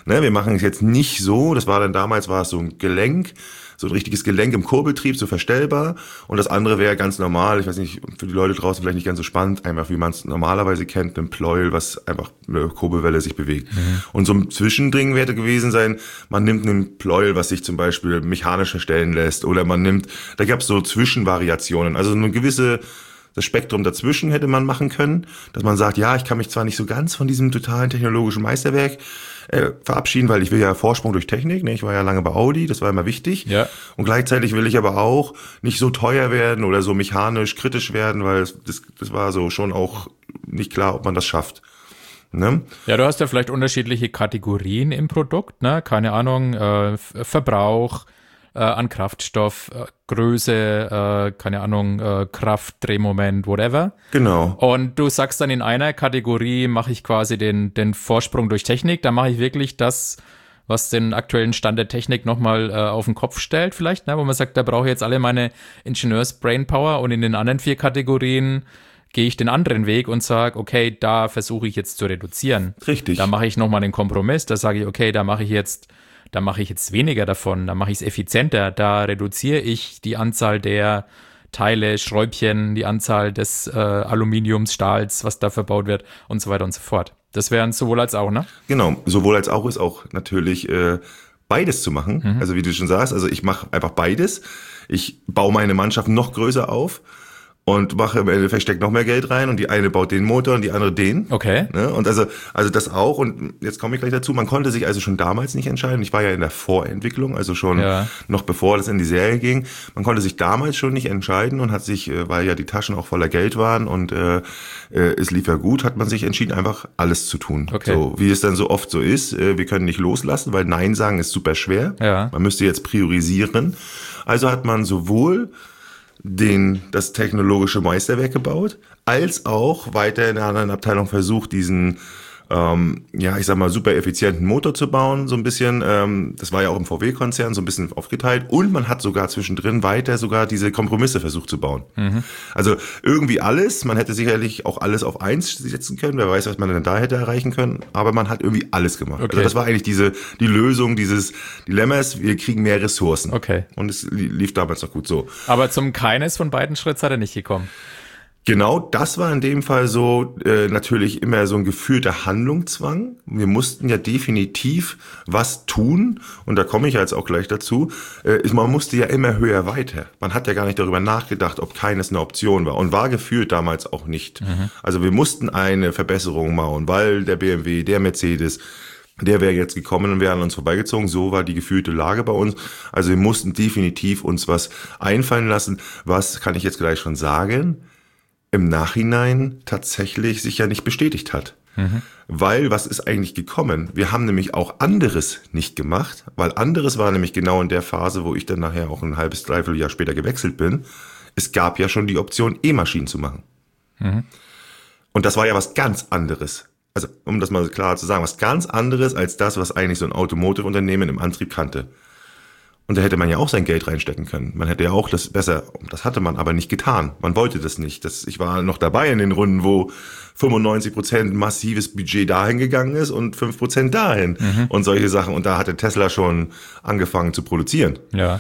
Ne, wir machen es jetzt nicht so, das war dann damals, war es so ein Gelenk, so ein richtiges Gelenk im Kurbeltrieb, so verstellbar. Und das andere wäre ganz normal, ich weiß nicht, für die Leute draußen vielleicht nicht ganz so spannend, einfach wie man es normalerweise kennt, ein Pleuel, was einfach eine Kurbelwelle sich bewegt. Mhm. Und so ein Zwischending wäre gewesen sein, man nimmt einen Pleuel, was sich zum Beispiel mechanisch verstellen lässt, oder man nimmt, da gab es so Zwischenvariationen, also eine gewisse, das Spektrum dazwischen hätte man machen können, dass man sagt, ja, ich kann mich zwar nicht so ganz von diesem totalen technologischen Meisterwerk äh, verabschieden, weil ich will ja Vorsprung durch Technik, ne? Ich war ja lange bei Audi, das war immer wichtig. Ja. Und gleichzeitig will ich aber auch nicht so teuer werden oder so mechanisch kritisch werden, weil das, das war so schon auch nicht klar, ob man das schafft. Ne? Ja, du hast ja vielleicht unterschiedliche Kategorien im Produkt, ne? Keine Ahnung, äh, Verbrauch, Äh, an Kraftstoff, äh, Größe, äh, keine Ahnung, äh, Kraft, Drehmoment, whatever. Genau. Und du sagst dann, in einer Kategorie mache ich quasi den, den Vorsprung durch Technik. Da mache ich wirklich das, was den aktuellen Stand der Technik nochmal äh, auf den Kopf stellt vielleicht, ne? Wo man sagt, da brauche ich jetzt alle meine Ingenieurs-Brainpower, und in den anderen vier Kategorien gehe ich den anderen Weg und sage, okay, da versuche ich jetzt zu reduzieren. Richtig. Da mache ich nochmal den Kompromiss, da sage ich, okay, da mache ich jetzt Da mache ich jetzt weniger davon, da mache ich es effizienter, da reduziere ich die Anzahl der Teile, Schräubchen, die Anzahl des äh, Aluminiums, Stahls, was da verbaut wird und so weiter und so fort. Das wären sowohl als auch, ne? Genau, sowohl als auch ist auch natürlich äh, beides zu machen. Mhm. Also wie du schon sagst, also ich mache einfach beides. Ich baue meine Mannschaft noch größer auf und mache im Endeffekt, steckt noch mehr Geld rein, und die eine baut den Motor und die andere den. Okay. Ne? Und also, also das auch, und jetzt komme ich gleich dazu, man konnte sich also schon damals nicht entscheiden. Ich war ja in der Vorentwicklung, also schon ja. noch bevor das in die Serie ging. Man konnte sich damals schon nicht entscheiden und hat sich, weil ja die Taschen auch voller Geld waren und äh, es lief ja gut, hat man sich entschieden, einfach alles zu tun. Okay. So, wie es dann so oft so ist, wir können nicht loslassen, weil Nein sagen ist super schwer. Ja. Man müsste jetzt priorisieren. Also hat man sowohl den, das technologische Meisterwerk gebaut, als auch weiter in einer anderen Abteilung versucht, diesen, ähm, ja, ich sag mal, super effizienten Motor zu bauen, so ein bisschen. Ähm, das war ja auch im V W-Konzern so ein bisschen aufgeteilt. Und man hat sogar zwischendrin weiter sogar diese Kompromisse versucht zu bauen. Mhm. Also irgendwie alles. Man hätte sicherlich auch alles auf eins setzen können. Wer weiß, was man denn da hätte erreichen können. Aber man hat irgendwie alles gemacht. Okay. Also das war eigentlich diese die Lösung dieses Dilemmas. Wir kriegen mehr Ressourcen. Okay. Und es lief damals noch gut so. Aber zum keines von beiden Schritten hat er nicht gekommen. Genau, das war in dem Fall so äh, natürlich immer so ein gefühlter Handlungszwang. Wir mussten ja definitiv was tun, und da komme ich jetzt auch gleich dazu. Äh, man musste ja immer höher weiter. Man hat ja gar nicht darüber nachgedacht, ob keines eine Option war, und war gefühlt damals auch nicht. Mhm. Also wir mussten eine Verbesserung machen, weil der B M W, der Mercedes, der wäre jetzt gekommen und wäre an uns vorbeigezogen. So war die gefühlte Lage bei uns. Also wir mussten definitiv uns was einfallen lassen. Was kann ich jetzt gleich schon sagen? Im Nachhinein tatsächlich sich ja nicht bestätigt hat. Mhm. Weil, was ist eigentlich gekommen? Wir haben nämlich auch anderes nicht gemacht, weil anderes war nämlich genau in der Phase, wo ich dann nachher auch ein halbes, dreiviertel Jahr später gewechselt bin. Es gab ja schon die Option, E-Maschinen zu machen. Mhm. Und das war ja was ganz anderes. Also, um das mal klar zu sagen, was ganz anderes als das, was eigentlich so ein Automotive-Unternehmen im Antrieb kannte. Und da hätte man ja auch sein Geld reinstecken können. Man hätte ja auch das besser, das hatte man aber nicht getan. Man wollte das nicht. Das, ich war noch dabei in den Runden, wo fünfundneunzig Prozent massives Budget dahin gegangen ist und fünf Prozent dahin mhm. und solche Sachen. Und da hatte Tesla schon angefangen zu produzieren. Ja.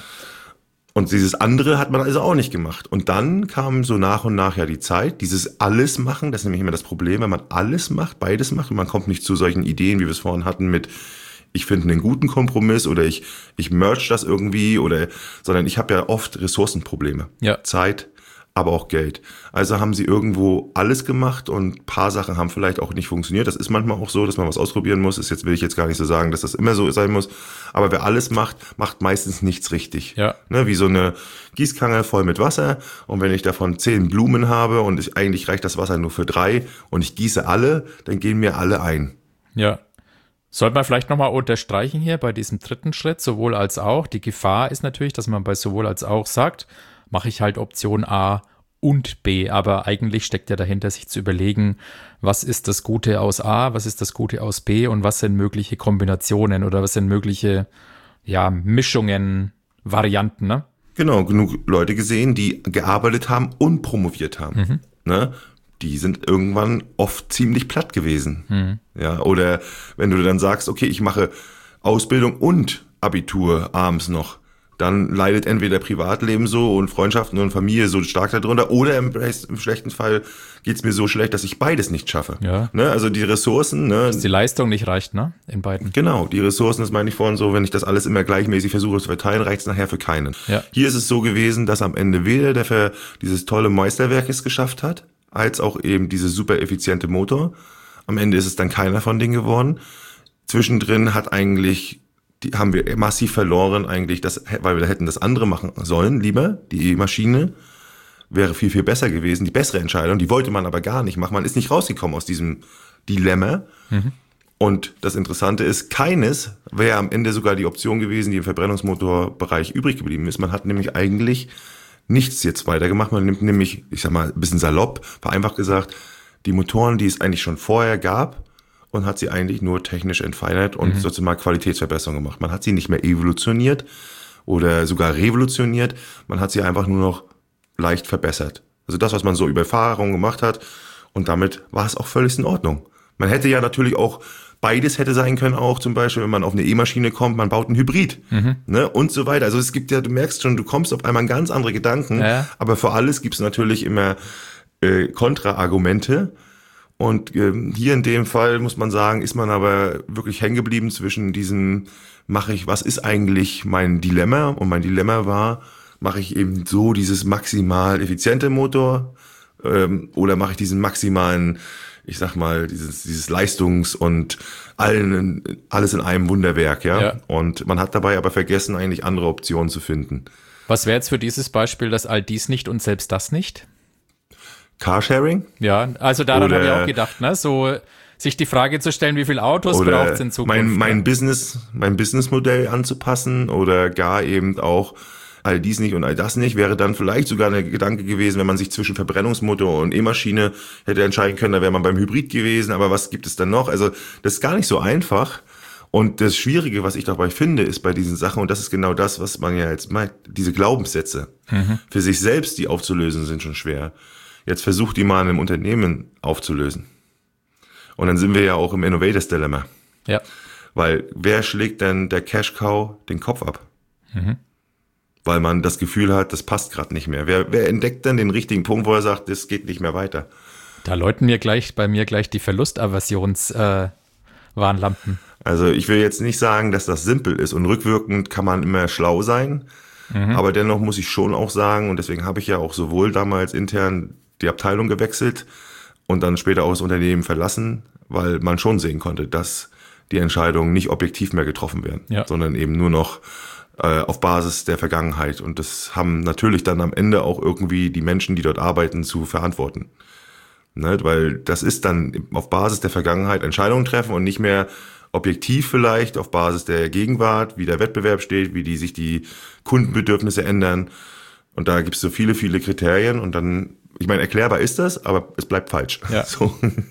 Und dieses andere hat man also auch nicht gemacht. Und dann kam so nach und nach ja die Zeit, dieses alles machen, das ist nämlich immer das Problem, wenn man alles macht, beides macht, und man kommt nicht zu solchen Ideen, wie wir es vorhin hatten mit ich finde einen guten Kompromiss oder ich ich merge das irgendwie, oder sondern ich habe ja oft Ressourcenprobleme. Ja. Zeit, aber auch Geld. Also haben sie irgendwo alles gemacht, und ein paar Sachen haben vielleicht auch nicht funktioniert. Das ist manchmal auch so, dass man was ausprobieren muss. Ist jetzt will ich jetzt gar nicht so sagen, dass das immer so sein muss. Aber wer alles macht, macht meistens nichts richtig. Ja. Ne, wie so eine Gießkanne voll mit Wasser. Und wenn ich davon zehn Blumen habe und ich, eigentlich reicht das Wasser nur für drei und ich gieße alle, dann gehen mir alle ein. Ja. Sollte man vielleicht nochmal unterstreichen hier bei diesem dritten Schritt, sowohl als auch. Die Gefahr ist natürlich, dass man bei sowohl als auch sagt, mache ich halt Option A und B. Aber eigentlich steckt ja dahinter, sich zu überlegen, was ist das Gute aus A, was ist das Gute aus B und was sind mögliche Kombinationen oder was sind mögliche ja, Mischungen, Varianten, ne? Genau, genug Leute gesehen, die gearbeitet haben und promoviert haben. Mhm. Ne? Die sind irgendwann oft ziemlich platt gewesen. Mhm. Ja, oder wenn du dann sagst, okay, ich mache Ausbildung und Abitur abends noch, dann leidet entweder Privatleben so und Freundschaften und Familie so stark darunter oder im, im schlechten Fall geht's mir so schlecht, dass ich beides nicht schaffe. Ja. Ne? Also die Ressourcen. Ne? Dass die Leistung nicht reicht, ne? In beiden. Genau, die Ressourcen, das meine ich vorhin so, wenn ich das alles immer gleichmäßig versuche zu verteilen, reicht's nachher für keinen. Ja. Hier ist es so gewesen, dass am Ende weder der für dieses tolle Meisterwerk es geschafft hat, als auch eben diese super effiziente Motor. Am Ende ist es dann keiner von denen geworden. Zwischendrin hat eigentlich Die haben wir massiv verloren eigentlich, das, weil wir hätten das andere machen sollen, lieber, die E-Maschine wäre viel, viel besser gewesen, die bessere Entscheidung, die wollte man aber gar nicht machen, man ist nicht rausgekommen aus diesem Dilemma. Mhm. Und das Interessante ist, keines wäre am Ende sogar die Option gewesen, die im Verbrennungsmotorbereich übrig geblieben ist. Man hat nämlich eigentlich nichts jetzt weitergemacht, man nimmt nämlich, ich sag mal, ein bisschen salopp, vereinfacht gesagt, die Motoren, die es eigentlich schon vorher gab, und hat sie eigentlich nur technisch entfeinert und mhm. sozusagen mal Qualitätsverbesserung gemacht. Man hat sie nicht mehr evolutioniert oder sogar revolutioniert, man hat sie einfach nur noch leicht verbessert. Also das, was man so über Erfahrung gemacht hat, und damit war es auch völlig in Ordnung. Man hätte ja natürlich auch, beides hätte sein können auch, zum Beispiel, wenn man auf eine E-Maschine kommt, man baut einen Hybrid, mhm. ne, und so weiter. Also es gibt ja, du merkst schon, du kommst auf einmal an ganz andere Gedanken, ja. aber für alles gibt es natürlich immer äh, Kontraargumente. Und äh, hier in dem Fall muss man sagen, ist man aber wirklich hängen geblieben zwischen diesem, mache ich, was ist eigentlich mein Dilemma? Und mein Dilemma war, mache ich eben so dieses maximal effiziente Motor ähm, oder mache ich diesen maximalen, ich sag mal, dieses, dieses Leistungs- und allen, alles in einem Wunderwerk, ja? ja. Und man hat dabei aber vergessen, eigentlich andere Optionen zu finden. Was wäre jetzt für dieses Beispiel, dass all dies nicht und selbst das nicht? Carsharing? Ja, also daran habe ich auch gedacht, ne? So sich die Frage zu stellen, wie viele Autos braucht es in Zukunft. Mein, mein Business, mein Businessmodell anzupassen oder gar eben auch all dies nicht und all das nicht, wäre dann vielleicht sogar ein Gedanke gewesen, wenn man sich zwischen Verbrennungsmotor und E-Maschine hätte entscheiden können, da wäre man beim Hybrid gewesen, aber was gibt es dann noch? Also das ist gar nicht so einfach. Und das Schwierige, was ich dabei finde, ist bei diesen Sachen, und das ist genau das, was man ja jetzt meint, diese Glaubenssätze mhm. für sich selbst, die aufzulösen, sind schon schwer. Jetzt versucht die mal in einem Unternehmen aufzulösen. Und dann sind wir ja auch im Innovators Dilemma. Ja. Weil wer schlägt denn der Cash Cow den Kopf ab? Mhm. Weil man das Gefühl hat, das passt gerade nicht mehr. Wer, wer entdeckt denn den richtigen Punkt, wo er sagt, das geht nicht mehr weiter? Da läuten mir gleich bei mir gleich die Verlustaversionswarnlampen. Äh, also ich will jetzt nicht sagen, dass das simpel ist und rückwirkend kann man immer schlau sein. Mhm. Aber dennoch muss ich schon auch sagen, und deswegen habe ich ja auch sowohl damals intern die Abteilung gewechselt und dann später auch das Unternehmen verlassen, weil man schon sehen konnte, dass die Entscheidungen nicht objektiv mehr getroffen werden, ja. sondern eben nur noch äh, auf Basis der Vergangenheit. Und das haben natürlich dann am Ende auch irgendwie die Menschen, die dort arbeiten, zu verantworten. Ne? Weil das ist dann auf Basis der Vergangenheit Entscheidungen treffen und nicht mehr objektiv vielleicht auf Basis der Gegenwart, wie der Wettbewerb steht, wie die sich die Kundenbedürfnisse ändern. Und da gibt es so viele, viele Kriterien und dann, ich meine, erklärbar ist das, aber es bleibt falsch. Ja. So.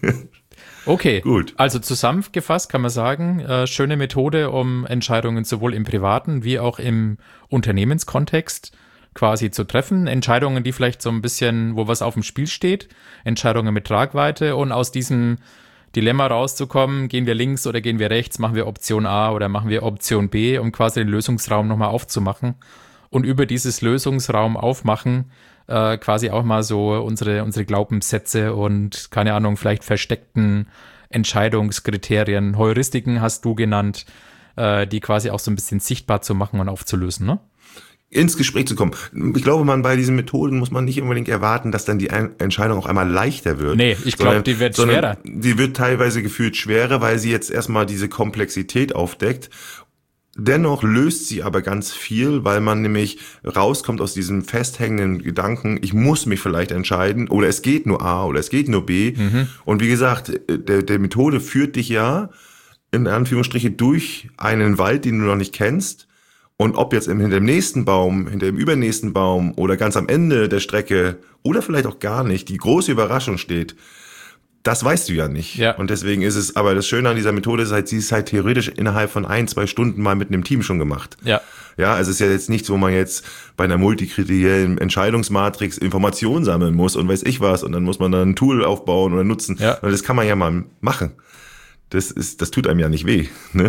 Okay, gut. Also zusammengefasst kann man sagen, äh, schöne Methode, um Entscheidungen sowohl im privaten wie auch im Unternehmenskontext quasi zu treffen. Entscheidungen, die vielleicht so ein bisschen, wo was auf dem Spiel steht, Entscheidungen mit Tragweite und aus diesem Dilemma rauszukommen, gehen wir links oder gehen wir rechts, machen wir Option A oder machen wir Option B, um quasi den Lösungsraum nochmal aufzumachen und über dieses Lösungsraum aufmachen äh, quasi auch mal so unsere, unsere Glaubenssätze und, keine Ahnung, vielleicht versteckten Entscheidungskriterien, Heuristiken hast du genannt, äh, die quasi auch so ein bisschen sichtbar zu machen und aufzulösen, ne? Ins Gespräch zu kommen. Ich glaube, man bei diesen Methoden muss man nicht unbedingt erwarten, dass dann die Entscheidung auch einmal leichter wird. Nee, ich glaube, die wird schwerer. Die wird teilweise gefühlt schwerer, weil sie jetzt erstmal diese Komplexität aufdeckt. Dennoch löst sie aber ganz viel, weil man nämlich rauskommt aus diesem festhängenden Gedanken, ich muss mich vielleicht entscheiden oder es geht nur A oder es geht nur B. Mhm. Und wie gesagt, der, der Methode führt dich ja in Anführungsstriche durch einen Wald, den du noch nicht kennst. Und ob jetzt hinter dem nächsten Baum, hinter dem übernächsten Baum oder ganz am Ende der Strecke oder vielleicht auch gar nicht die große Überraschung steht, das weißt du ja nicht. Ja. Und deswegen ist es, aber das Schöne an dieser Methode ist halt, sie ist halt theoretisch innerhalb von ein, zwei Stunden mal mit einem Team schon gemacht. Ja. Ja, also es ist ja jetzt nichts, wo man jetzt bei einer multikriteriellen Entscheidungsmatrix Informationen sammeln muss und weiß ich was und dann muss man dann ein Tool aufbauen oder nutzen. Ja. Und das kann man ja mal machen. Das ist, das tut einem ja nicht weh, ne?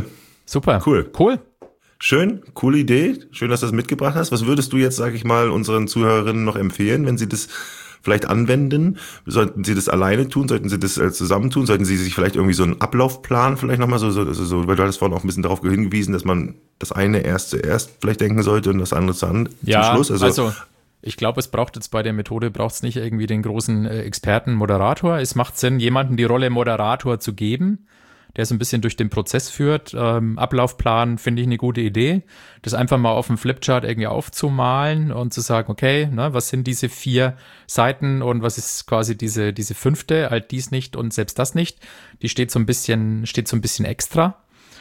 Super. Cool. Cool. Schön, coole Idee. Schön, dass du das mitgebracht hast. Was würdest du jetzt, sage ich mal, unseren Zuhörerinnen noch empfehlen, wenn sie das vielleicht anwenden? Sollten sie das alleine tun? Sollten sie das zusammen tun? Sollten sie sich vielleicht irgendwie so einen Ablaufplan vielleicht nochmal so, so, so, weil du hattest vorhin auch ein bisschen darauf hingewiesen, dass man das eine erst zuerst vielleicht denken sollte und das andere zum, ja, zum Schluss. Also, also ich glaube, es braucht jetzt bei der Methode, braucht es nicht irgendwie den großen äh, Experten, Moderator. Es macht Sinn, jemandem die Rolle Moderator zu geben, der so ein bisschen durch den Prozess führt. Ähm, Ablaufplan finde ich eine gute Idee. Das einfach mal auf dem Flipchart irgendwie aufzumalen und zu sagen, okay, ne, was sind diese vier Seiten und was ist quasi diese, diese fünfte, halt dies nicht und selbst das nicht. Die steht so ein bisschen, steht so ein bisschen extra.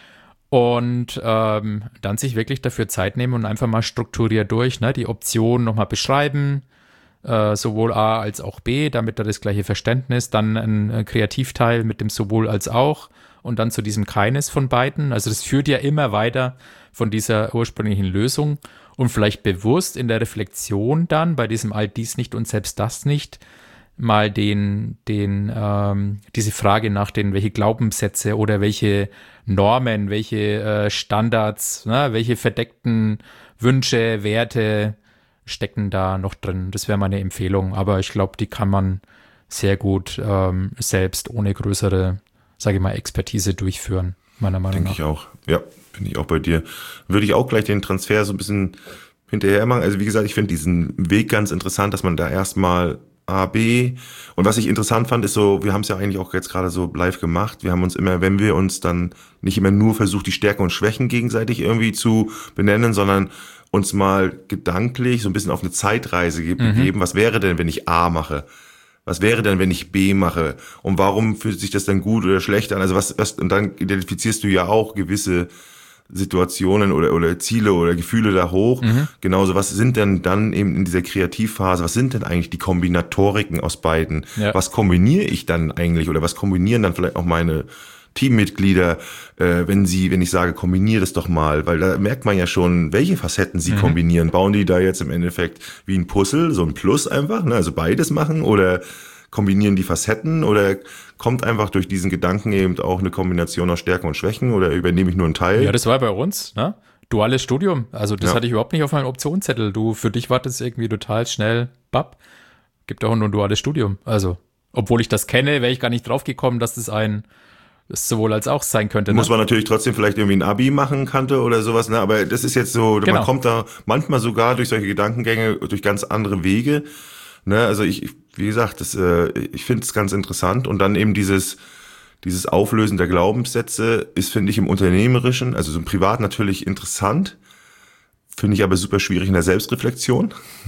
Und ähm, dann sich wirklich dafür Zeit nehmen und einfach mal strukturiert durch, ne, die Optionen nochmal beschreiben, äh, sowohl A als auch B, damit er das gleiche Verständnis, dann ein, ein Kreativteil mit dem sowohl als auch und dann zu diesem keines von beiden. Also das führt ja immer weiter von dieser ursprünglichen Lösung und vielleicht bewusst in der Reflexion dann bei diesem all dies nicht und selbst das nicht mal den, den, ähm, diese Frage nach den, welche Glaubenssätze oder welche Normen, welche äh, Standards, ne, welche verdeckten Wünsche, Werte stecken da noch drin. Das wäre meine Empfehlung, aber ich glaube, die kann man sehr gut ähm, selbst ohne größere, sage ich mal, Expertise durchführen, meiner Meinung Denke nach. ich auch. Ja, bin ich auch bei dir. Würde ich auch gleich den Transfer so ein bisschen hinterher machen. Also wie gesagt, ich finde diesen Weg ganz interessant, dass man da erstmal A, B. Und was ich interessant fand, ist so, wir haben es ja eigentlich auch jetzt gerade so live gemacht. Wir haben uns immer, wenn wir uns dann nicht immer nur versucht, die Stärken und Schwächen gegenseitig irgendwie zu benennen, sondern uns mal gedanklich so ein bisschen auf eine Zeitreise gegeben. Mhm. Was wäre denn, wenn ich A mache? Was wäre denn, wenn ich B mache? Und warum fühlt sich das dann gut oder schlecht an? Also was, was, und dann identifizierst du ja auch gewisse Situationen oder, oder Ziele oder Gefühle da hoch. Mhm. Genauso, was sind denn dann eben in dieser Kreativphase, was sind denn eigentlich die Kombinatoriken aus beiden? Ja. Was kombiniere ich dann eigentlich oder was kombinieren dann vielleicht auch meine Teammitglieder, äh, wenn sie, wenn ich sage, kombiniere das doch mal, weil da merkt man ja schon, welche Facetten sie mhm. kombinieren. Bauen die da jetzt im Endeffekt wie ein Puzzle, so ein Plus einfach, ne? Also beides machen oder kombinieren die Facetten oder kommt einfach durch diesen Gedanken eben auch eine Kombination aus Stärken und Schwächen oder übernehme ich nur einen Teil? Ja, das war bei uns, ne? Duales Studium. Also das ja. hatte ich überhaupt nicht auf meinem Optionszettel. Du, für dich war das irgendwie total schnell, bap, gibt auch nur ein duales Studium. Also, obwohl ich das kenne, wäre ich gar nicht drauf gekommen, dass das ein das sowohl als auch sein könnte. Muss ne? man natürlich trotzdem vielleicht irgendwie ein Abi machen kannte oder sowas, ne? Aber das ist jetzt so, genau. Man kommt da manchmal sogar durch solche Gedankengänge, durch ganz andere Wege. Ne? Also ich, wie gesagt, das, äh, ich finde es ganz interessant. Und dann eben dieses, dieses Auflösen der Glaubenssätze ist, finde ich, im Unternehmerischen, also so im Privat natürlich interessant, finde ich aber super schwierig in der Selbstreflexion.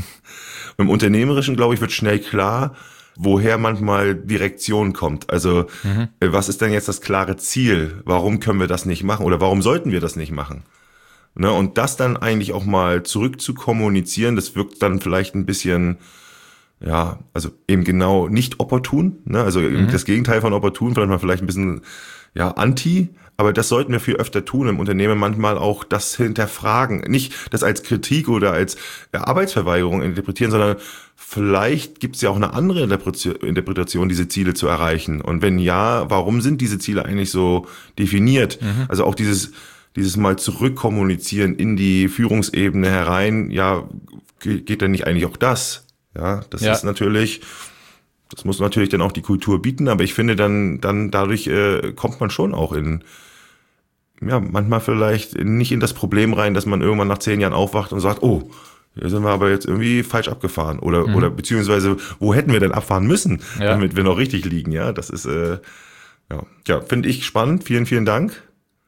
Im Unternehmerischen, glaube ich, wird schnell klar, woher manchmal Direktion kommt. Also mhm. was ist denn jetzt das klare Ziel? Warum können wir das nicht machen oder warum sollten wir das nicht machen? Ne? Und das dann eigentlich auch mal zurück zu kommunizieren, das wirkt dann vielleicht ein bisschen, ja, also eben genau nicht opportun, ne? Also mhm. das Gegenteil von opportun, vielleicht mal vielleicht ein bisschen ja anti, aber das sollten wir viel öfter tun im Unternehmen, manchmal auch das hinterfragen, nicht das als Kritik oder als Arbeitsverweigerung interpretieren, sondern vielleicht gibt es ja auch eine andere Interpretation, diese Ziele zu erreichen. Und wenn ja, warum sind diese Ziele eigentlich so definiert? Mhm. Also auch dieses dieses mal zurückkommunizieren in die Führungsebene herein, ja, geht denn nicht eigentlich auch das? Ja, das ja. ist natürlich, das muss natürlich dann auch die Kultur bieten, aber ich finde dann, dann dadurch äh, kommt man schon auch in, ja, manchmal vielleicht nicht in das Problem rein, dass man irgendwann nach zehn Jahren aufwacht und sagt, oh, hier sind wir aber jetzt irgendwie falsch abgefahren oder, mhm. oder beziehungsweise, wo hätten wir denn abfahren müssen, ja. damit wir noch richtig liegen, ja, das ist, äh, ja, ja, finde ich spannend, vielen, vielen Dank.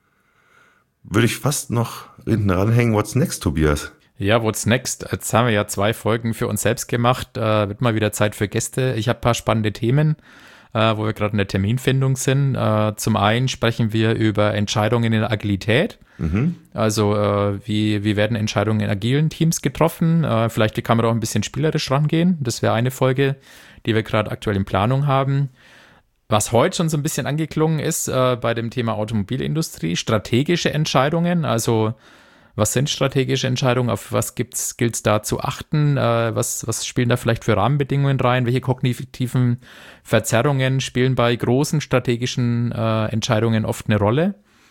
Würde ich fast noch hinten ranhängen, what's next, Tobias? Ja, what's next? Jetzt haben wir ja zwei Folgen für uns selbst gemacht. Äh, wird mal wieder Zeit für Gäste. Ich habe ein paar spannende Themen, äh, wo wir gerade in der Terminfindung sind. Äh, zum einen sprechen wir über Entscheidungen in der Agilität. Mhm. Also äh, wie, wie werden Entscheidungen in agilen Teams getroffen? Äh, vielleicht kann man da auch ein bisschen spielerisch rangehen. Das wäre eine Folge, die wir gerade aktuell in Planung haben. Was heute schon so ein bisschen angeklungen ist äh, bei dem Thema Automobilindustrie, strategische Entscheidungen, also was sind strategische Entscheidungen? Auf was gilt es da zu achten? Äh, was, was spielen da vielleicht für Rahmenbedingungen rein? Welche kognitiven Verzerrungen spielen bei großen strategischen äh, Entscheidungen oft eine Rolle?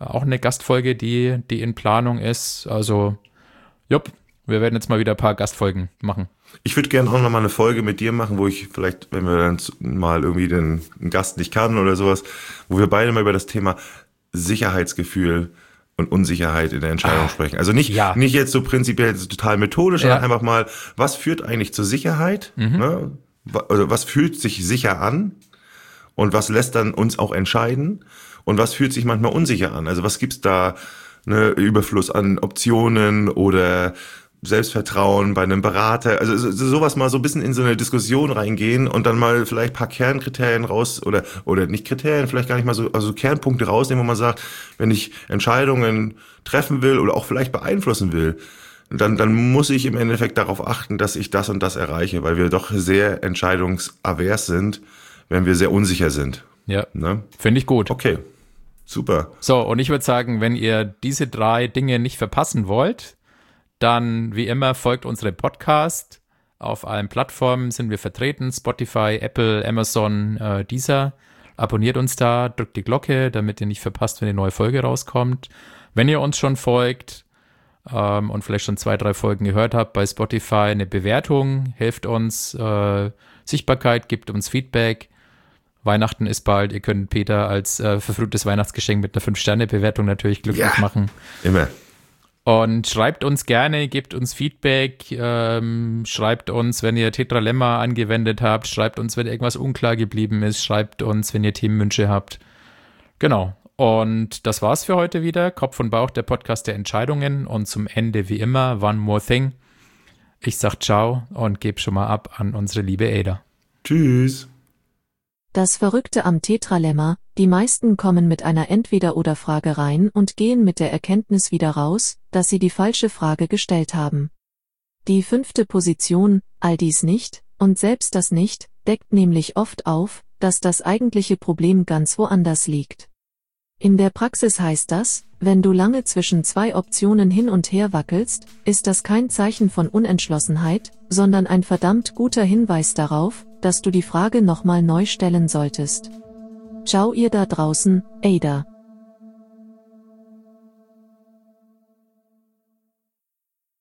auch eine Gastfolge, die, die in Planung ist. Also, jupp, wir werden jetzt mal wieder ein paar Gastfolgen machen. Ich würde gerne auch noch mal eine Folge mit dir machen, wo ich vielleicht, wenn wir dann mal irgendwie den einen Gast nicht kann oder sowas, wo wir beide mal über das Thema Sicherheitsgefühl und Unsicherheit in der Entscheidung ah, sprechen. Also nicht, ja. nicht jetzt so prinzipiell so total methodisch, sondern ja. einfach mal, was führt eigentlich zur Sicherheit? Mhm. Ne? Also was fühlt sich sicher an? Und was lässt dann uns auch entscheiden? Und was fühlt sich manchmal unsicher an? Also was gibt's da, ne, Überfluss an Optionen oder Selbstvertrauen bei einem Berater? Also so, sowas mal so ein bisschen in so eine Diskussion reingehen und dann mal vielleicht ein paar Kernkriterien raus oder oder nicht Kriterien, vielleicht gar nicht mal so, also Kernpunkte rausnehmen, wo man sagt, wenn ich Entscheidungen treffen will oder auch vielleicht beeinflussen will, dann dann muss ich im Endeffekt darauf achten, dass ich das und das erreiche, weil wir doch sehr entscheidungsavers sind, wenn wir sehr unsicher sind. Ja, ne? Finde ich gut. Okay, super. So, und ich würde sagen, wenn ihr diese drei Dinge nicht verpassen wollt, dann wie immer folgt unserem Podcast. Auf allen Plattformen sind wir vertreten, Spotify, Apple, Amazon, äh, Deezer. Abonniert uns da, drückt die Glocke, damit ihr nicht verpasst, wenn eine neue Folge rauskommt. Wenn ihr uns schon folgt ähm, und vielleicht schon zwei, drei Folgen gehört habt bei Spotify, eine Bewertung hilft uns, äh, Sichtbarkeit, gibt uns Feedback. Weihnachten ist bald, ihr könnt Peter als äh, verfrühtes Weihnachtsgeschenk mit einer fünf Sterne Bewertung natürlich glücklich ja, machen. Immer. Und schreibt uns gerne, gebt uns Feedback, ähm, schreibt uns, wenn ihr Tetralemma angewendet habt, schreibt uns, wenn irgendwas unklar geblieben ist, schreibt uns, wenn ihr Themenwünsche habt. Genau. Und das war's für heute wieder. Kopf und Bauch, der Podcast der Entscheidungen. Und zum Ende wie immer, one more thing. Ich sag ciao und gebe schon mal ab an unsere liebe Ada. Tschüss. Das Verrückte am Tetralemma, die meisten kommen mit einer Entweder-oder-Frage rein und gehen mit der Erkenntnis wieder raus, dass sie die falsche Frage gestellt haben. Die fünfte Position, all dies nicht, und selbst das nicht, deckt nämlich oft auf, dass das eigentliche Problem ganz woanders liegt. In der Praxis heißt das, wenn du lange zwischen zwei Optionen hin und her wackelst, ist das kein Zeichen von Unentschlossenheit, sondern ein verdammt guter Hinweis darauf, dass du die Frage nochmal neu stellen solltest. Ciao ihr da draußen, Ada.